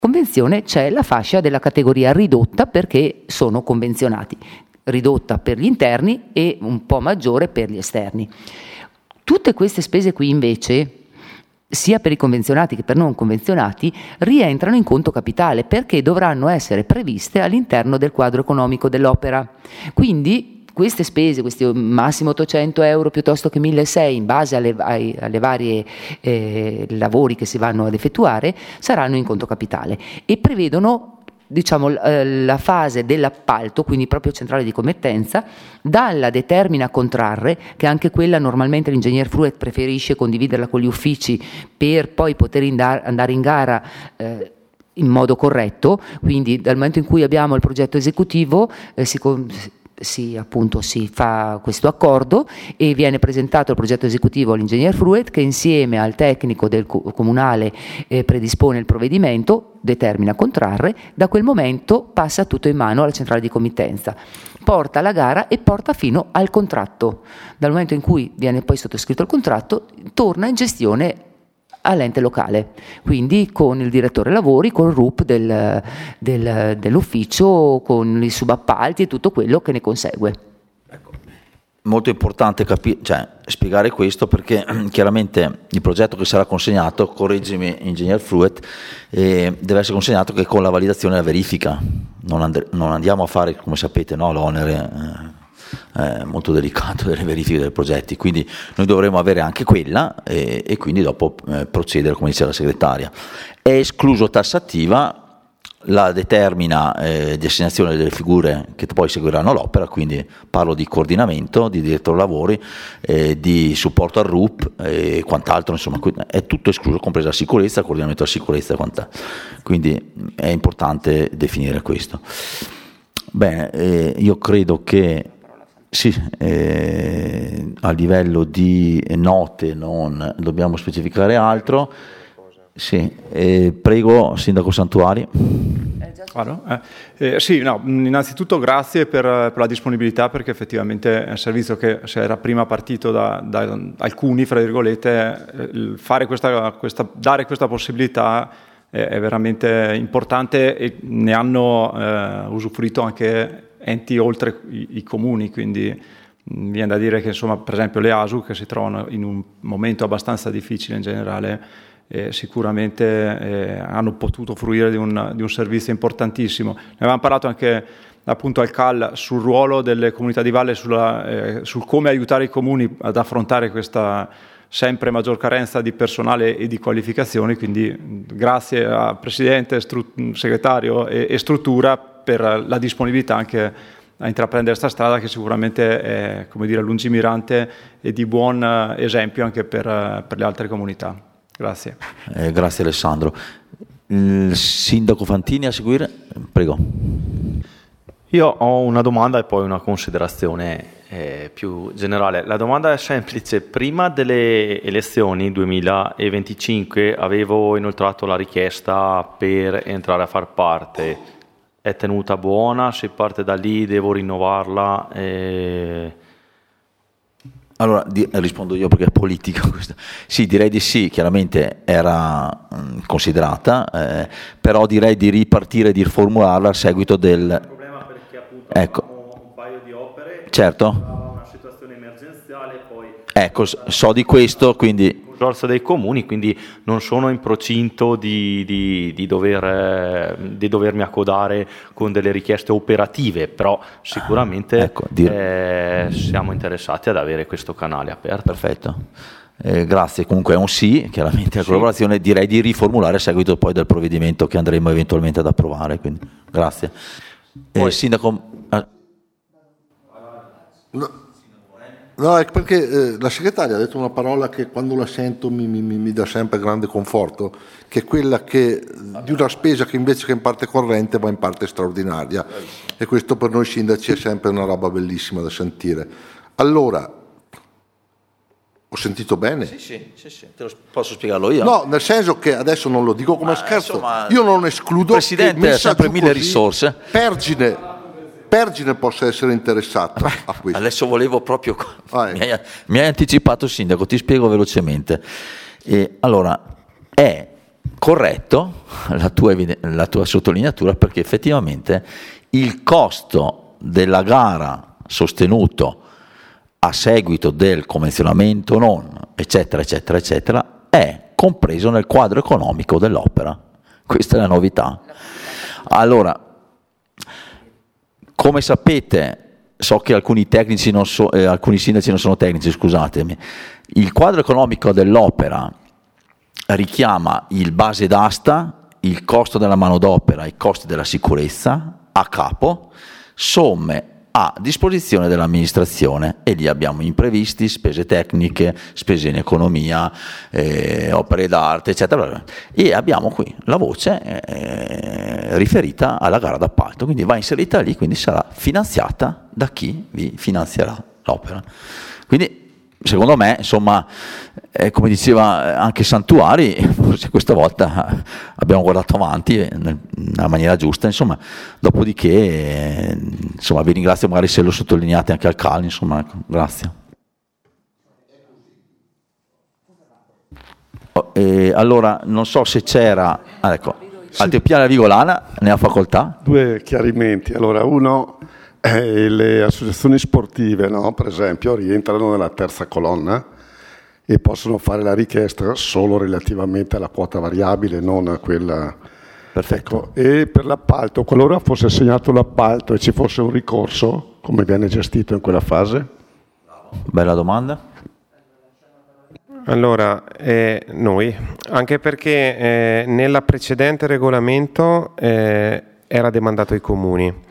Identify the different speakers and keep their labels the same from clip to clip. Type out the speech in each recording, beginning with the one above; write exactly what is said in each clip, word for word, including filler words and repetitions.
Speaker 1: convenzione c'è la fascia della categoria ridotta perché sono convenzionati, ridotta per gli interni e un po' maggiore per gli esterni. Tutte queste spese qui invece, sia per i convenzionati che per non convenzionati, rientrano in conto capitale perché dovranno essere previste all'interno del quadro economico dell'opera. Quindi queste spese, questi massimo ottocento euro piuttosto che milleseicento in base alle, ai, alle varie eh, lavori che si vanno ad effettuare, saranno in conto capitale e prevedono, diciamo, la fase dell'appalto, quindi proprio centrale di committenza, dalla determina a contrarre, che anche quella normalmente l'ingegner Fruet preferisce condividerla con gli uffici per poi poter indar, andare in gara eh, in modo corretto, quindi dal momento in cui abbiamo il progetto esecutivo eh, si Si, appunto, si fa questo accordo e viene presentato il progetto esecutivo all'ingegner Fruet, che insieme al tecnico del comunale eh, predispone il provvedimento, determina contrarre, da quel momento passa tutto in mano alla centrale di committenza, porta la gara e porta fino al contratto. Dal momento in cui viene poi sottoscritto il contratto, torna in gestione all'ente locale, quindi con il direttore lavori, con il R U P del, del, dell'ufficio, con i subappalti e tutto quello che ne consegue.
Speaker 2: Ecco. Molto importante capi- cioè, spiegare questo, perché chiaramente il progetto che sarà consegnato, correggimi ingegner Fruet, eh, deve essere consegnato che con la validazione e la verifica, non, and- non andiamo a fare, come sapete, no, l'onere eh, Eh, molto delicato delle verifiche dei progetti, quindi noi dovremo avere anche quella e, e quindi dopo eh, procedere, come dice la segretaria. È escluso tassativa la determina eh, di assegnazione delle figure che poi seguiranno l'opera, quindi parlo di coordinamento, di direttore lavori, eh, di supporto al R U P e quant'altro, insomma è tutto escluso, compresa la sicurezza, coordinamento della sicurezza e quant'altro, quindi è importante definire questo. Bene, eh, io credo che sì, eh, a livello di note non dobbiamo specificare altro. Sì, eh, prego Sindaco Santuari.
Speaker 3: Allora, eh, eh, sì, no, innanzitutto grazie per, per la disponibilità, perché effettivamente è un servizio che se era prima partito da, da alcuni, fra virgolette, eh, fare questa, questa, dare questa possibilità è, è veramente importante e ne hanno eh, usufruito anche enti oltre i, i comuni, quindi mh, viene da dire che insomma, per esempio le A S U, che si trovano in un momento abbastanza difficile in generale, eh, sicuramente eh, hanno potuto fruire di un, di un servizio importantissimo. Ne avevamo parlato anche appunto al C A L sul ruolo delle comunità di valle, sulla, eh, sul come aiutare i comuni ad affrontare questa sempre maggior carenza di personale e di qualificazioni, quindi grazie a Presidente, stru- Segretario e, e Struttura per la disponibilità anche a intraprendere questa strada, che sicuramente è, come dire, lungimirante e di buon esempio anche per, per le altre comunità. Grazie.
Speaker 2: Eh, grazie Alessandro. Il Sindaco Fantini a seguire, prego.
Speaker 4: Io ho una domanda e poi una considerazione eh, più generale. La domanda è semplice. Prima delle elezioni duemilaventicinque avevo inoltrato la richiesta per entrare a far parte. È tenuta buona? Se parte da lì devo rinnovarla? Eh...
Speaker 2: Allora di, rispondo io perché è politica questa. Sì, direi di sì, chiaramente era mh, considerata, eh, però direi di ripartire e di riformularla a seguito del...
Speaker 4: Il problema perché appunto
Speaker 2: ecco.
Speaker 4: abbiamo un paio di opere,
Speaker 2: certo.
Speaker 4: Una situazione emergenziale, poi...
Speaker 2: Ecco, so di questo, quindi...
Speaker 4: Consorzio dei comuni, quindi non sono in procinto di, di, di, dover, di dovermi accodare con delle richieste operative, però sicuramente
Speaker 2: ecco, dir-
Speaker 4: eh, siamo interessati ad avere questo canale aperto.
Speaker 2: Perfetto. Eh, grazie, comunque è un sì, chiaramente la collaborazione, sì. Direi di riformulare a seguito poi del provvedimento che andremo eventualmente ad approvare, quindi grazie. Eh,
Speaker 5: poi,
Speaker 2: Sindaco... Ah.
Speaker 5: No. No, è perché eh, la segretaria ha detto una parola che quando la sento mi, mi, mi dà sempre grande conforto, che è quella che, di una spesa che invece che in parte corrente va in parte straordinaria, e questo per noi sindaci è sempre una roba bellissima da sentire. Allora, ho sentito bene?
Speaker 2: Sì, sì, sì, sì. Te lo posso spiegarlo io?
Speaker 5: No, nel senso che adesso non lo dico come Ma, scherzo,
Speaker 2: insomma,
Speaker 5: io non escludo
Speaker 2: Presidente,
Speaker 5: che
Speaker 2: ha sempre mille
Speaker 5: così,
Speaker 2: risorse.
Speaker 5: Pergine Pergine possa essere interessata a questo.
Speaker 2: Adesso volevo proprio...
Speaker 5: Ah,
Speaker 2: mi, hai, mi hai anticipato, Sindaco, ti spiego velocemente. Eh, allora, è corretto la tua, la tua sottolineatura, perché effettivamente il costo della gara sostenuto a seguito del convenzionamento non, eccetera, eccetera, eccetera, è compreso nel quadro economico dell'opera. Questa è la novità. Allora, come sapete, so che alcuni tecnici non so, eh, alcuni sindaci non sono tecnici, scusatemi, il quadro economico dell'opera richiama il base d'asta, il costo della manodopera, i costi della sicurezza a capo, somme a disposizione dell'amministrazione, e lì abbiamo imprevisti, spese tecniche, spese in economia, eh, opere d'arte, eccetera, e abbiamo qui la voce eh, riferita alla gara d'appalto, quindi va inserita lì, quindi sarà finanziata da chi vi finanzierà l'opera. Quindi secondo me, insomma, eh, come diceva anche Santuari, forse questa volta abbiamo guardato avanti nella maniera giusta, insomma, dopodiché eh, insomma, vi ringrazio, magari se lo sottolineate anche al C A L, insomma, ecco, grazie. Oh, eh, allora, non so se c'era, ah, ecco, sì. Altipiana Vigolana, ne ha facoltà.
Speaker 6: Due chiarimenti, allora uno... Eh, le associazioni sportive, no, per esempio, rientrano nella terza colonna e possono fare la richiesta solo relativamente alla quota variabile, non a quella.
Speaker 2: Perfetto.
Speaker 6: Ecco, e per l'appalto, qualora fosse assegnato l'appalto e ci fosse un ricorso, come viene gestito in quella fase?
Speaker 2: Bella domanda.
Speaker 7: Allora, eh, noi, anche perché eh, nella precedente regolamento eh, era demandato ai comuni.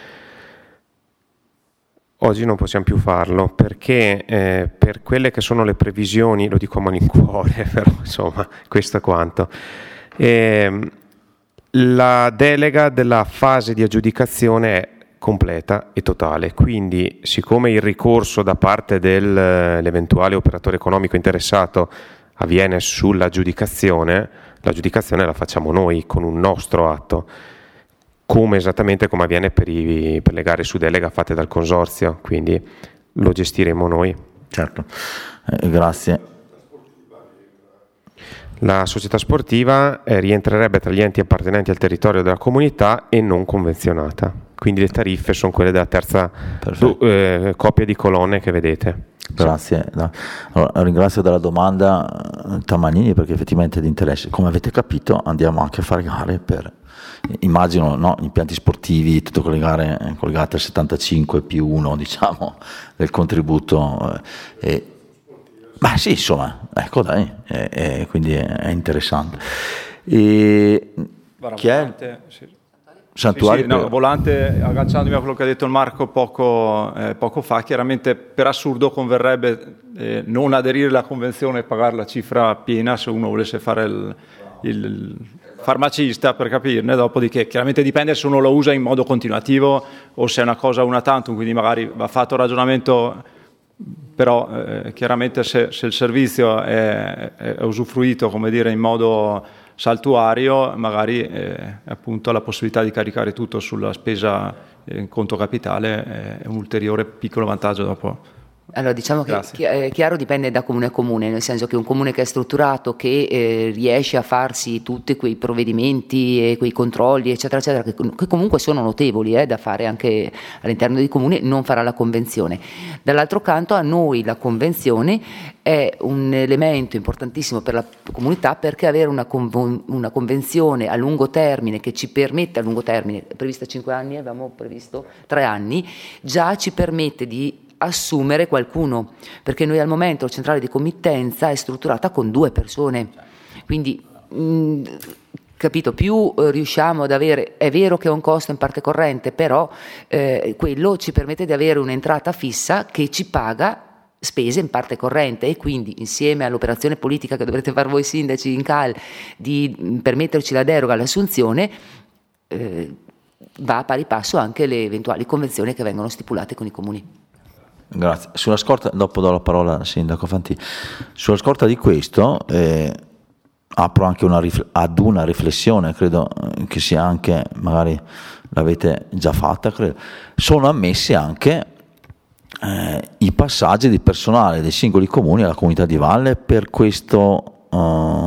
Speaker 7: Oggi non possiamo più farlo perché eh, per quelle che sono le previsioni, lo dico a malincuore, però insomma questo è quanto, eh, la delega della fase di aggiudicazione è completa e totale, quindi siccome il ricorso da parte dell'eventuale operatore economico interessato avviene sull'aggiudicazione, l'aggiudicazione la facciamo noi con un nostro atto, come esattamente come avviene per, i, per le gare su delega fatte dal consorzio, quindi lo gestiremo noi.
Speaker 2: Certo, eh, grazie.
Speaker 7: La società sportiva eh, rientrerebbe tra gli enti appartenenti al territorio della comunità e non convenzionata, quindi le tariffe sono quelle della terza du, eh, coppia di colonne che vedete.
Speaker 2: Grazie, allora, ringrazio della domanda Tamanini, perché effettivamente è di interesse. Come avete capito andiamo anche a fare gare per, immagino, no, impianti sportivi, tutte quelle gare collegate al settantacinque più uno, diciamo, del contributo. Eh, ma sì, insomma, ecco dai, eh, eh, quindi è, è interessante. E, chi è?
Speaker 3: Sì.
Speaker 2: Santuari
Speaker 3: sì, sì, no,
Speaker 2: per...
Speaker 3: Volante, agganciandomi a quello che ha detto il Marco poco, eh, poco fa, chiaramente per assurdo converrebbe eh, non aderire alla convenzione e pagare la cifra piena se uno volesse fare il, il farmacista, per capirne, dopodiché chiaramente dipende se uno lo usa in modo continuativo o se è una cosa una tantum, quindi magari va fatto il ragionamento, però eh, chiaramente se, se il servizio è, è usufruito, come dire, in modo saltuario, magari eh, appunto la possibilità di caricare tutto sulla spesa in conto capitale è un ulteriore piccolo vantaggio dopo.
Speaker 1: Allora, diciamo Grazie. che è chiaro, dipende da comune a comune, nel senso che un comune che è strutturato, che eh, riesce a farsi tutti quei provvedimenti e quei controlli, eccetera, eccetera, che, che comunque sono notevoli eh, da fare anche all'interno dei comuni, non farà la convenzione. Dall'altro canto, a noi la convenzione è un elemento importantissimo per la comunità, perché avere una, conv- una convenzione a lungo termine che ci permette, a lungo termine, è prevista cinque anni, avevamo previsto tre anni, già ci permette di assumere qualcuno, perché noi al momento la centrale di committenza è strutturata con due persone, quindi mh, capito, più eh, riusciamo ad avere, è vero che è un costo in parte corrente, però eh, quello ci permette di avere un'entrata fissa che ci paga spese in parte corrente, e quindi insieme all'operazione politica che dovrete fare voi sindaci in C A L di permetterci la deroga all'assunzione, eh, va a pari passo anche le eventuali convenzioni che vengono stipulate con i comuni.
Speaker 2: Grazie. Sulla scorta, dopo do la parola al sindaco Fantini, sulla scorta di questo eh, apro anche una rifle- ad una riflessione, credo che sia anche, magari l'avete già fatta, credo. Sono ammessi anche eh, i passaggi di personale dei singoli comuni alla comunità di valle per questo, uh,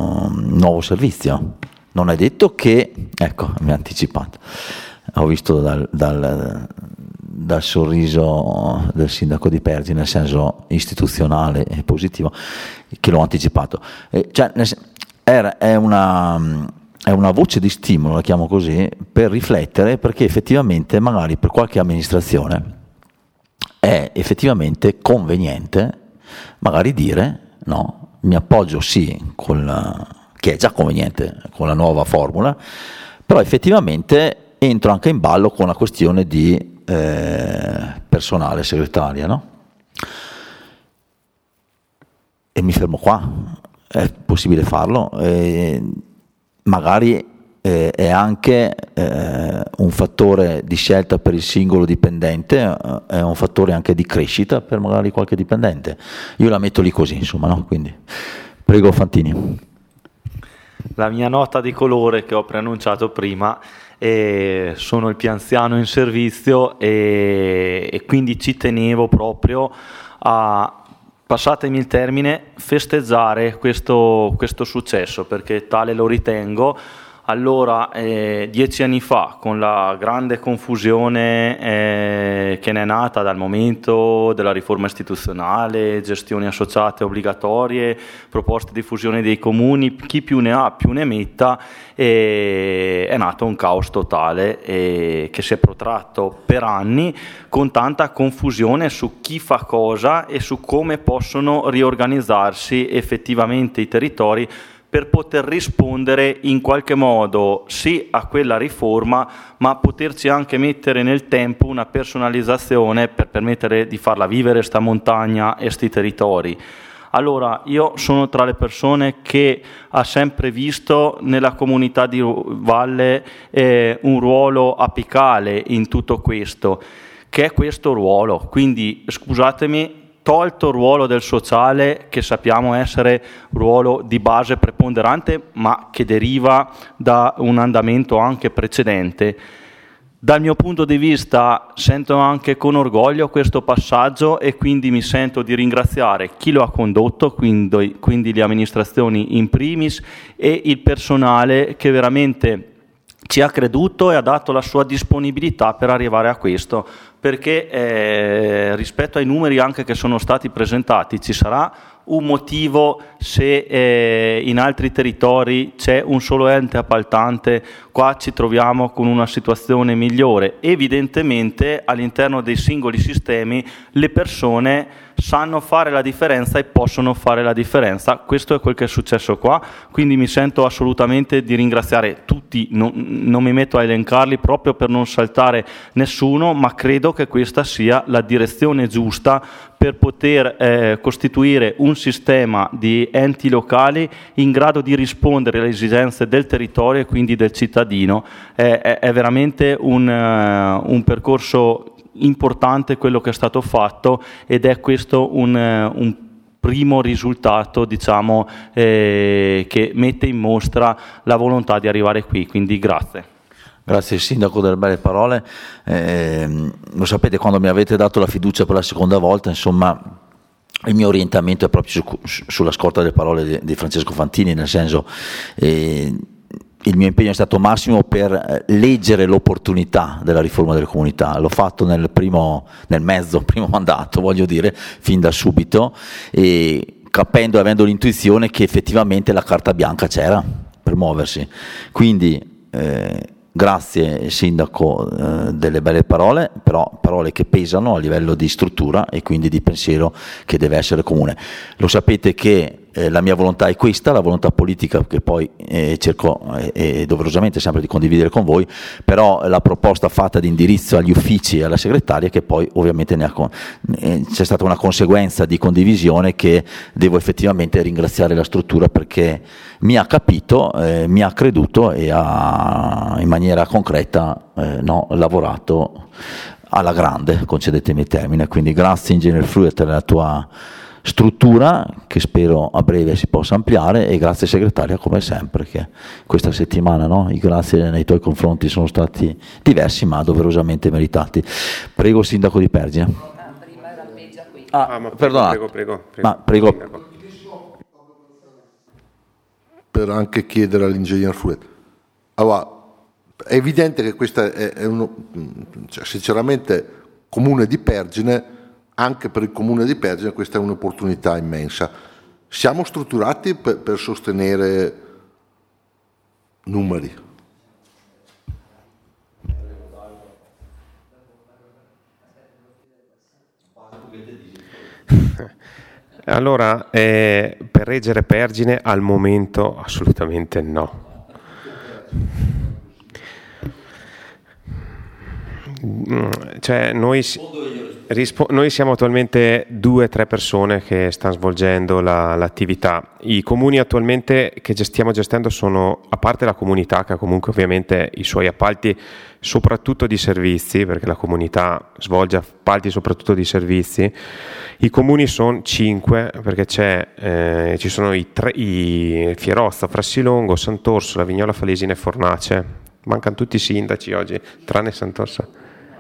Speaker 2: nuovo servizio. Non è detto che, ecco, mi ha anticipato, ho visto dal, dal, dal sorriso del sindaco di Pergi, nel senso istituzionale e positivo, che l'ho anticipato. Eh, cioè, era, è, una, è una voce di stimolo, la chiamo così, per riflettere, perché effettivamente magari per qualche amministrazione è effettivamente conveniente magari dire no, mi appoggio sì con la, che è già conveniente con la nuova formula, però effettivamente entro anche in ballo con la questione di eh, personale segretaria, no? E mi fermo qua, è possibile farlo, eh, magari eh, è anche eh, un fattore di scelta per il singolo dipendente, eh, è un fattore anche di crescita per magari qualche dipendente. Io la metto lì così, insomma, no? Quindi prego Fantini.
Speaker 4: La mia nota di colore che ho preannunciato prima, eh, sono il più anziano in servizio e, e quindi ci tenevo proprio a, passatemi il termine, festeggiare questo, questo successo, perché tale lo ritengo. Allora, eh, dieci anni fa, con la grande confusione eh, che ne è nata dal momento della riforma istituzionale, gestioni associate obbligatorie, proposte di fusione dei comuni, chi più ne ha più ne metta, eh, è nato un caos totale eh, che si è protratto per anni, con tanta confusione su chi fa cosa e su come possono riorganizzarsi effettivamente i territori per poter rispondere in qualche modo sì a quella riforma, ma poterci anche mettere nel tempo una personalizzazione per permettere di farla vivere sta montagna e sti territori. Allora, io sono tra le persone che ha sempre visto nella comunità di Valle eh, un ruolo apicale in tutto questo, che è questo ruolo. Quindi, scusatemi, tolto il ruolo del sociale, che sappiamo essere ruolo di base preponderante, ma che deriva da un andamento anche precedente. Dal mio punto di vista sento anche con orgoglio questo passaggio e quindi mi sento di ringraziare chi lo ha condotto, quindi, quindi le amministrazioni in primis e il personale che veramente ci ha creduto e ha dato la sua disponibilità per arrivare a questo, perché eh, rispetto ai numeri anche che sono stati presentati ci sarà un motivo se eh, in altri territori c'è un solo ente appaltante, qua ci troviamo con una situazione migliore. Evidentemente all'interno dei singoli sistemi le persone sanno fare la differenza e possono fare la differenza. Questo è quel che è successo qua, quindi mi sento assolutamente di ringraziare tutti, non, non mi metto a elencarli proprio per non saltare nessuno, ma credo che questa sia la direzione giusta per poter eh, costituire un sistema di enti locali in grado di rispondere alle esigenze del territorio e quindi del cittadino. È, è, è veramente un, uh, un percorso importante quello che è stato fatto ed è questo un, uh, un primo risultato, diciamo, eh, che mette in mostra la volontà di arrivare qui, quindi grazie.
Speaker 2: Grazie Sindaco delle belle parole, eh, lo sapete, quando mi avete dato la fiducia per la seconda volta, insomma il mio orientamento è proprio su, sulla scorta delle parole di, di Francesco Fantini, nel senso eh, il mio impegno è stato massimo per leggere l'opportunità della riforma delle comunità, l'ho fatto nel primo, nel mezzo primo mandato, voglio dire, fin da subito, e capendo e avendo l'intuizione che effettivamente la carta bianca c'era per muoversi, quindi eh, grazie Sindaco eh, delle belle parole, però parole che pesano a livello di struttura e quindi di pensiero che deve essere comune. Lo sapete che eh, la mia volontà è questa, la volontà politica che poi eh, cerco eh, eh, doverosamente sempre di condividere con voi, però la proposta fatta di indirizzo agli uffici e alla segretaria che poi ovviamente ne ha con- eh, c'è stata una conseguenza di condivisione che devo effettivamente ringraziare la struttura perché mi ha capito, eh, mi ha creduto e ha in maniera concreta eh, no, lavorato alla grande, concedetemi il termine, quindi grazie Engineer Fruit per la tua struttura che spero a breve si possa ampliare e grazie segretaria come sempre che questa settimana no, i grazie nei tuoi confronti sono stati diversi ma doverosamente meritati. Prego Sindaco di Pergine. Ah, ah, ma perdonate,
Speaker 7: prego, prego, prego,
Speaker 2: ma prego.
Speaker 5: per anche chiedere all'ingegner Fruet. Allora, è evidente che questa è, è uno, cioè, sinceramente, Comune di Pergine, anche per il Comune di Pergine questa è un'opportunità immensa. Siamo strutturati per, per sostenere numeri.
Speaker 7: Allora, eh, per reggere Pergine al momento assolutamente no. Cioè noi, rispo- noi siamo attualmente due o tre persone che stanno svolgendo la, l'attività. I comuni attualmente che stiamo gestendo sono, a parte la comunità che ha comunque ovviamente i suoi appalti soprattutto di servizi, perché la comunità svolge appalti soprattutto di servizi. I comuni sono cinque, perché c'è, eh, ci sono i, tre, i Fierozza, Frassilongo, Sant'Orso, Lavignola Falesina e Fornace. Mancano tutti i sindaci oggi, tranne Sant'Orso.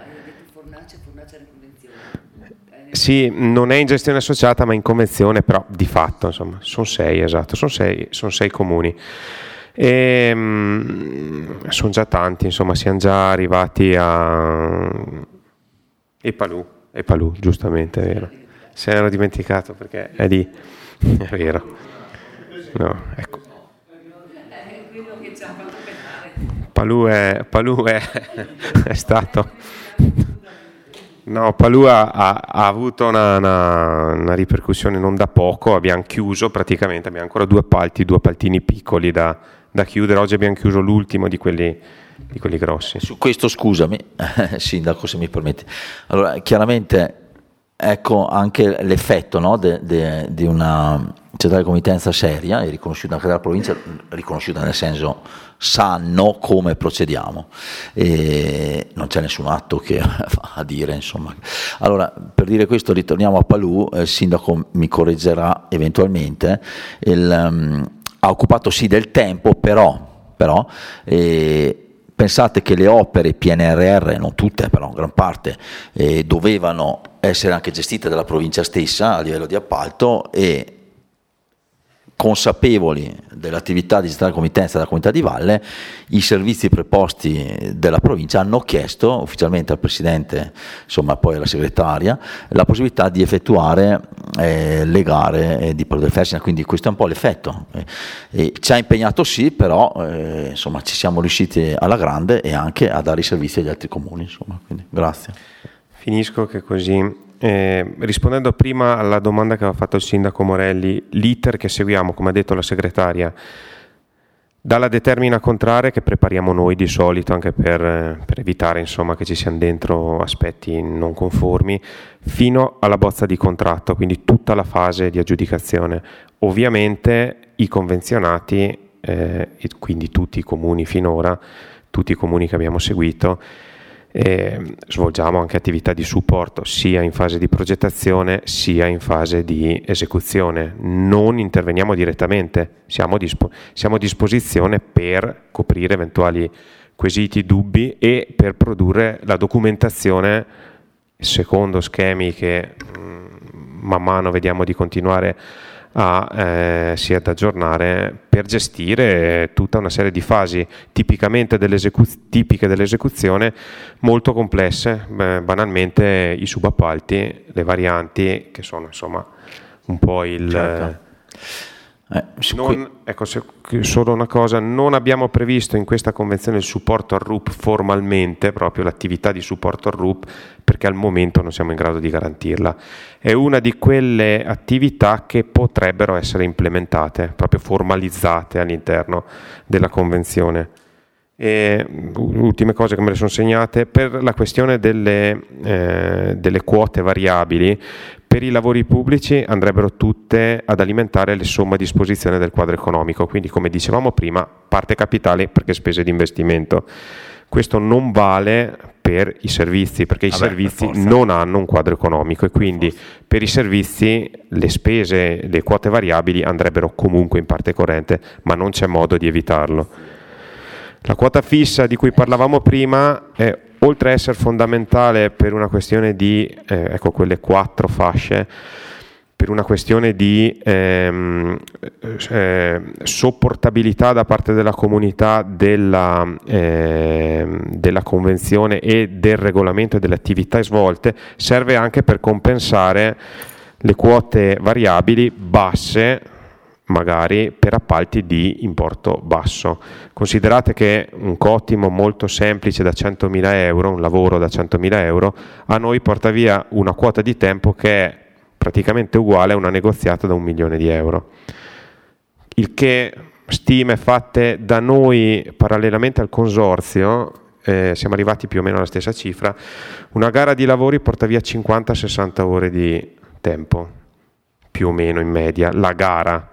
Speaker 7: Sì, non è in gestione associata ma in convenzione, però di fatto insomma sono sei, esatto, sono sei, sono sei comuni. E, mh, sono già tanti, insomma, siamo già arrivati a e Palù, e Palù, giustamente, è vero. Se ne ero dimenticato perché è lì, è vero. No, ecco. Palù è, Palù è, è stato. No, Palù ha, ha, ha avuto una, una, una ripercussione non da poco. Abbiamo chiuso praticamente, abbiamo ancora due appalti, due appaltini piccoli da, da chiudere. Oggi abbiamo chiuso l'ultimo di quelli, di quelli grossi.
Speaker 2: Su questo scusami, Sindaco, se mi permetti. Allora, chiaramente ecco anche l'effetto, no, de, de, di una centrale committenza seria e riconosciuta anche dalla provincia, riconosciuta nel senso sanno come procediamo e non c'è nessun atto che fa a dire, insomma. Allora, per dire questo ritorniamo a Palù, il sindaco mi correggerà eventualmente, il, um, ha occupato sì del tempo, però, però eh, pensate che le opere P N R R, non tutte però in gran parte, eh, dovevano essere anche gestite dalla provincia stessa a livello di appalto e consapevoli dell'attività di centrale committenza della comunità di Valle, i servizi preposti della provincia hanno chiesto ufficialmente al presidente, insomma poi alla segretaria, la possibilità di effettuare eh, le gare di Palù del Fersina, quindi questo è un po' l'effetto. Eh, e ci ha impegnato sì, però eh, insomma ci siamo riusciti alla grande e anche a dare i servizi agli altri comuni, insomma, quindi grazie.
Speaker 7: Finisco che così. Eh, rispondendo prima alla domanda che aveva fatto il sindaco Morelli, l'iter che seguiamo, come ha detto la segretaria, dalla determina contraria che prepariamo noi di solito anche per, per evitare insomma che ci siano dentro aspetti non conformi, fino alla bozza di contratto, quindi tutta la fase di aggiudicazione. Ovviamente i convenzionati, eh, e quindi tutti i comuni finora, tutti i comuni che abbiamo seguito, E svolgiamo anche attività di supporto sia in fase di progettazione sia in fase di esecuzione. Non interveniamo direttamente, siamo, dispo- siamo a disposizione per coprire eventuali quesiti, dubbi e per produrre la documentazione secondo schemi che mh, man mano vediamo di continuare a eh, si ad aggiornare per gestire tutta una serie di fasi tipicamente dell'esecu- tipiche dell'esecuzione molto complesse, eh, banalmente i subappalti, le varianti che sono insomma un po' il
Speaker 2: certo. eh,
Speaker 7: non, ecco, se, solo una cosa, non abbiamo previsto in questa convenzione il supporto al R U P formalmente, proprio l'attività di supporto al R U P, perché al momento non siamo in grado di garantirla. È una di quelle attività che potrebbero essere implementate, proprio formalizzate all'interno della convenzione. E ultime cose che me le sono segnate, per la questione delle, eh, delle quote variabili, per i lavori pubblici andrebbero tutte ad alimentare le somme a disposizione del quadro economico, quindi come dicevamo prima, parte capitale perché spese di investimento. Questo non vale per i servizi, perché i Vabbè, servizi non hanno un quadro economico e quindi per i servizi le spese, le quote variabili andrebbero comunque in parte corrente, ma non c'è modo di evitarlo. La quota fissa di cui parlavamo prima, è, oltre a essere fondamentale per una questione di, eh, ecco, quelle quattro fasce, per una questione di ehm, eh, sopportabilità da parte della comunità della, eh, della convenzione e del regolamento e delle attività svolte, serve anche per compensare le quote variabili basse, magari per appalti di importo basso. Considerate che un cottimo molto semplice da centomila euro, un lavoro da centomila euro, a noi porta via una quota di tempo che è praticamente uguale a una negoziata da un milione di euro. Il che, stime fatte da noi parallelamente al consorzio, eh, siamo arrivati più o meno alla stessa cifra, una gara di lavori porta via cinquanta sessanta ore di tempo, più o meno in media, la gara.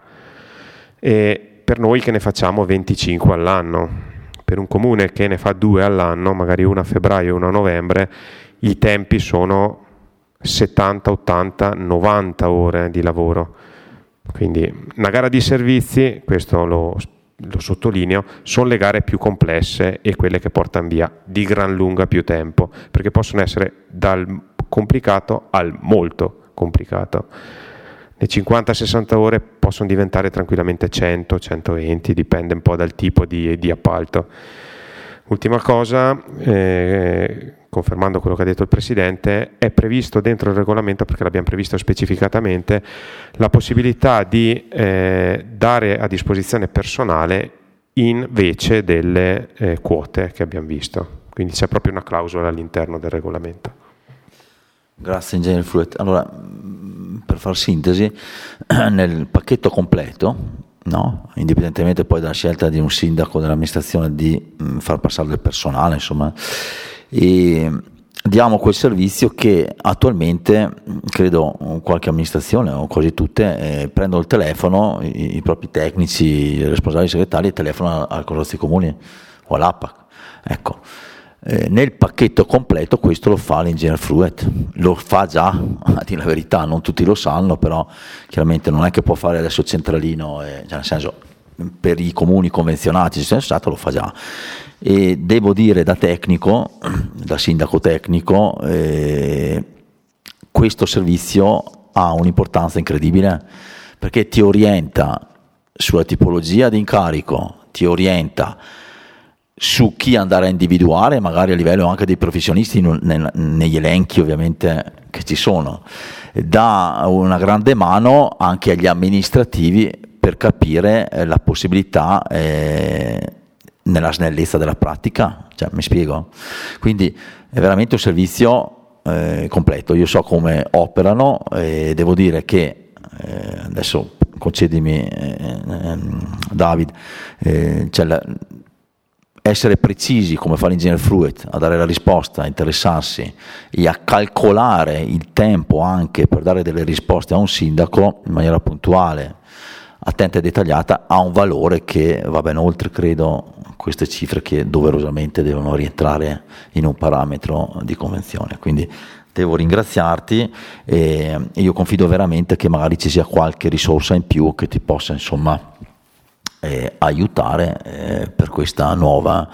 Speaker 7: E per noi che ne facciamo venticinque all'anno, per un comune che ne fa due all'anno, magari una a febbraio e una a novembre, i tempi sono settanta, ottanta, novanta ore di lavoro. Quindi una gara di servizi, questo lo, lo sottolineo, sono le gare più complesse e quelle che portano via di gran lunga più tempo, perché possono essere dal complicato al molto complicato. Le cinquanta sessanta ore possono diventare tranquillamente cento centoventi, dipende un po' dal tipo di, di appalto. Ultima cosa, eh, confermando quello che ha detto il Presidente, è previsto dentro il regolamento, perché l'abbiamo previsto specificatamente, la possibilità di eh, dare a disposizione personale invece delle eh, quote che abbiamo visto. Quindi c'è proprio una clausola all'interno del regolamento.
Speaker 2: Grazie Ingegner Fruet. Allora, per far sintesi, nel pacchetto completo, no? Indipendentemente poi dalla scelta di un sindaco dell'amministrazione di mh, far passare del personale, insomma, e diamo quel servizio che attualmente credo qualche amministrazione o quasi tutte eh, prendono il telefono, i, i propri tecnici, i responsabili segretari, e telefonano al consorzio comuni o all'A P A C. Ecco. Eh, nel pacchetto completo questo lo fa l'Ingegner Fruet, lo fa già, a dire la verità, non tutti lo sanno, però chiaramente non è che può fare adesso centralino, eh, cioè nel senso, per i comuni convenzionati, se stato lo fa già. E devo dire da tecnico, da sindaco tecnico, eh, questo servizio ha un'importanza incredibile, perché ti orienta sulla tipologia di incarico, ti orienta su chi andare a individuare, magari a livello anche dei professionisti negli elenchi ovviamente che ci sono, dà una grande mano anche agli amministrativi per capire la possibilità eh, nella snellezza della pratica, cioè, mi spiego? Quindi è veramente un servizio eh, completo. Io so come operano e devo dire che eh, adesso concedimi eh, eh, David, eh, c'è la, essere precisi come fa l'Ingegner Fruet a dare la risposta, a interessarsi e a calcolare il tempo anche per dare delle risposte a un sindaco in maniera puntuale, attenta e dettagliata, ha un valore che va ben oltre, credo, queste cifre che doverosamente devono rientrare in un parametro di convenzione. Quindi devo ringraziarti e io confido veramente che magari ci sia qualche risorsa in più che ti possa, insomma, Eh, aiutare eh, per questa nuova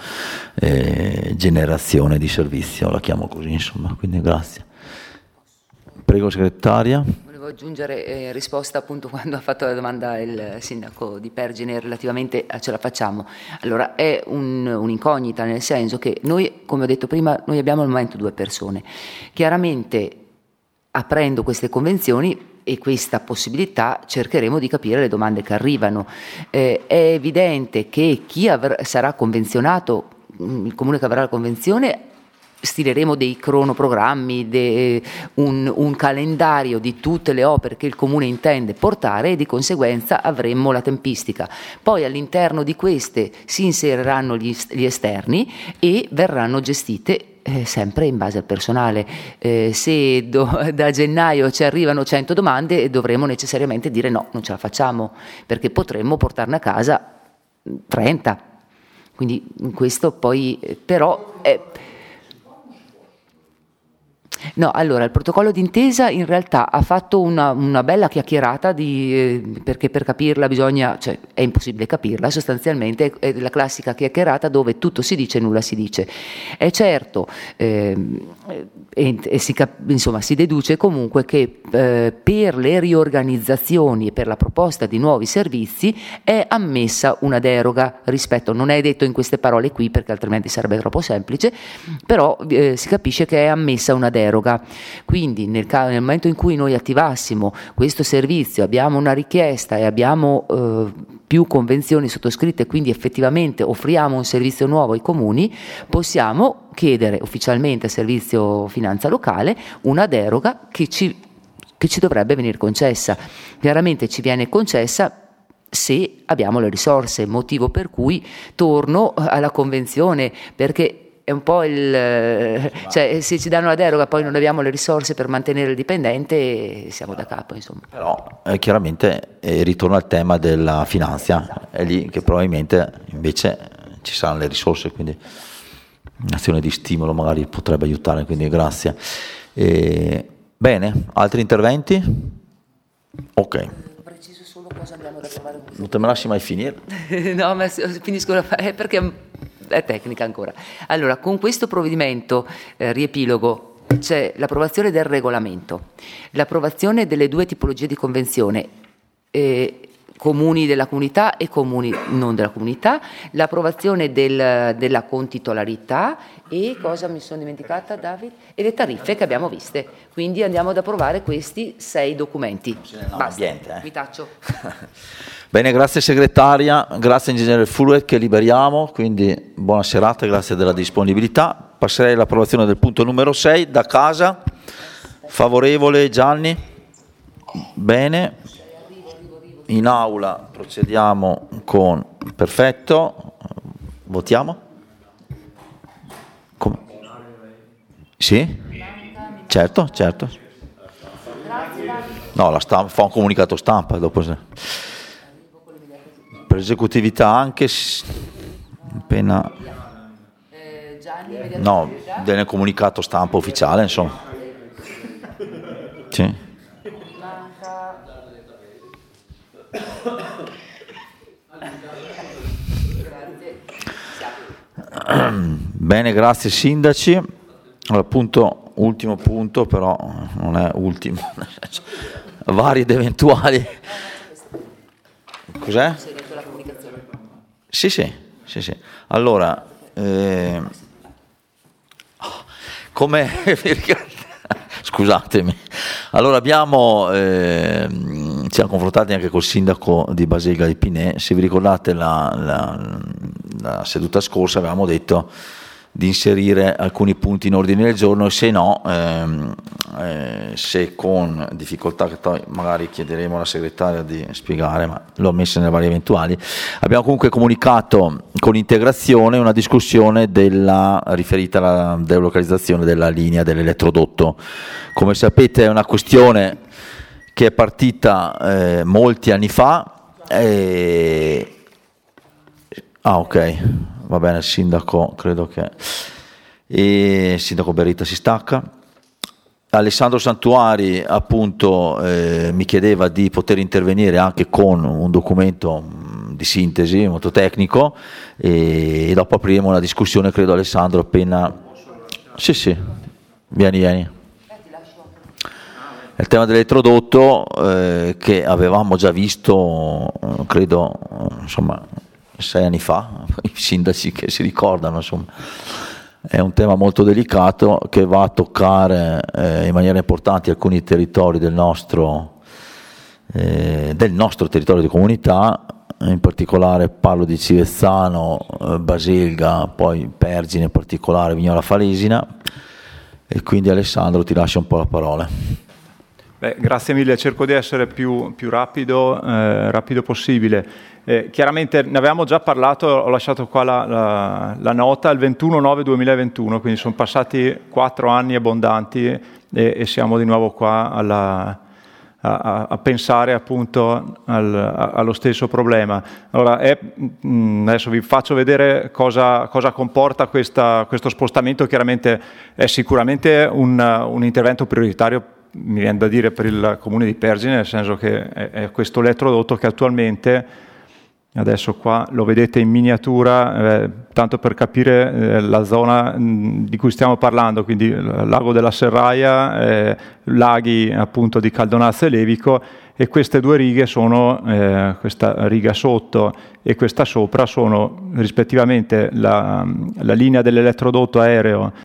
Speaker 2: eh, generazione di servizio, la chiamo così, insomma, quindi grazie. Prego segretaria.
Speaker 1: Volevo aggiungere eh, risposta appunto quando ha fatto la domanda il sindaco di Pergine relativamente a ce la facciamo. Allora è un, un'incognita, nel senso che noi, come ho detto prima, noi abbiamo al momento due persone. Chiaramente aprendo queste convenzioni e questa possibilità cercheremo di capire le domande che arrivano. Eh, è evidente che chi avrà, sarà convenzionato, il comune che avrà la convenzione, stileremo dei cronoprogrammi, de, un, un calendario di tutte le opere che il comune intende portare e di conseguenza avremo la tempistica. Poi all'interno di queste si inseriranno gli, gli esterni e verranno gestite Eh, sempre in base al personale. Eh, se do, da gennaio ci arrivano cento domande dovremo necessariamente dire no, non ce la facciamo, perché potremmo portarne a casa trenta. Quindi questo poi eh, però eh, No, allora il protocollo d'intesa in realtà ha fatto una, una bella chiacchierata di, eh, perché per capirla bisogna, cioè è impossibile capirla, sostanzialmente è la classica chiacchierata dove tutto si dice e nulla si dice. È certo, eh, e, e si, insomma, si deduce comunque che eh, per le riorganizzazioni e per la proposta di nuovi servizi è ammessa una deroga rispetto, non è detto in queste parole qui perché altrimenti sarebbe troppo semplice, però eh, si capisce che è ammessa una deroga. Quindi nel, nel momento in cui noi attivassimo questo servizio, abbiamo una richiesta e abbiamo eh, più convenzioni sottoscritte, quindi effettivamente offriamo un servizio nuovo ai comuni, possiamo chiedere ufficialmente al servizio finanza locale una deroga che ci, che ci dovrebbe venire concessa. Chiaramente ci viene concessa se abbiamo le risorse, motivo per cui torno alla convenzione, perché è un po' il, cioè se ci danno la deroga poi non abbiamo le risorse per mantenere il dipendente, siamo da capo, insomma.
Speaker 2: Però eh, chiaramente eh, ritorno al tema della finanza, è lì che probabilmente invece ci saranno le risorse, quindi un'azione di stimolo magari potrebbe aiutare, quindi grazie. E, bene, altri interventi? Ok.
Speaker 1: Preciso solo cosa andiamo da trovare.
Speaker 2: Non te me lasci mai finire?
Speaker 1: No, ma finisco la eh, perché è tecnica ancora. Allora, con questo provvedimento eh, riepilogo c'è l'approvazione del regolamento, l'approvazione delle due tipologie di convenzione, eh, comuni della comunità e comuni non della comunità, l'approvazione del, della contitolarità e cosa mi sono dimenticata, David? E le tariffe che abbiamo viste. Quindi andiamo ad approvare questi sei documenti. Basta,
Speaker 2: ambiente, eh.
Speaker 1: mi taccio.
Speaker 2: Bene, grazie segretaria, grazie ingegnere Fullet che liberiamo, quindi buona serata, grazie della disponibilità. Passerei all'approvazione del punto numero sei, da casa, favorevole Gianni? Bene, in aula procediamo con, perfetto, votiamo? Come? Sì? Certo, certo. No, la stampa, fa un comunicato stampa dopo. Per esecutività anche appena no, del comunicato stampa ufficiale, insomma. Sì. Bene, grazie sindaci. Allora, punto, ultimo punto, però non è ultimo, vari ed eventuali. Cos'è? Sì, sì, sì, sì. Allora, eh, come scusatemi. Allora abbiamo eh, ci siamo confrontati anche col sindaco di Baselga di Pinè. Se vi ricordate la, la, la seduta scorsa avevamo detto di inserire alcuni punti in ordine del giorno, e se no ehm, eh, se con difficoltà, che poi magari chiederemo alla segretaria di spiegare, ma l'ho messa nelle varie eventuali, abbiamo comunque comunicato con integrazione una discussione della, riferita alla delocalizzazione della linea dell'elettrodotto. Come sapete è una questione che è partita eh, molti anni fa e... ah ok, va bene, il sindaco credo che e il sindaco Berita si stacca. Alessandro Santuari appunto eh, mi chiedeva di poter intervenire anche con un documento mh, di sintesi molto tecnico e, e dopo apriremo una discussione, credo Alessandro appena sì sì vieni vieni il tema dell'elettrodotto eh, che avevamo già visto credo insomma sei anni fa, i sindaci che si ricordano, insomma, è un tema molto delicato che va a toccare eh, in maniera importante alcuni territori del nostro, eh, del nostro territorio di comunità, in particolare parlo di Civezzano, eh, Baselga, poi Pergine in particolare, Vignola Falesina, e quindi Alessandro ti lascio un po' la parola.
Speaker 3: Beh, grazie mille, cerco di essere più, più rapido, eh, rapido possibile. Eh, chiaramente ne avevamo già parlato, ho lasciato qua la, la, la nota, il ventuno nove duemilaventuno, quindi sono passati quattro anni abbondanti e, e siamo di nuovo qua alla, a, a pensare appunto al, a, allo stesso problema. Allora, è, mh, adesso vi faccio vedere cosa, cosa comporta questa, questo spostamento. Chiaramente è sicuramente un, un intervento prioritario, mi viene da dire, per il comune di Pergine, nel senso che è, è questo eletrodotto che attualmente, adesso qua lo vedete in miniatura, eh, tanto per capire eh, la zona mh, di cui stiamo parlando, quindi il lago della Serraia, eh, laghi appunto di Caldonazzo e Levico, e queste due righe sono, eh, questa riga sotto e questa sopra, sono rispettivamente la, la linea dell'elettrodotto aereo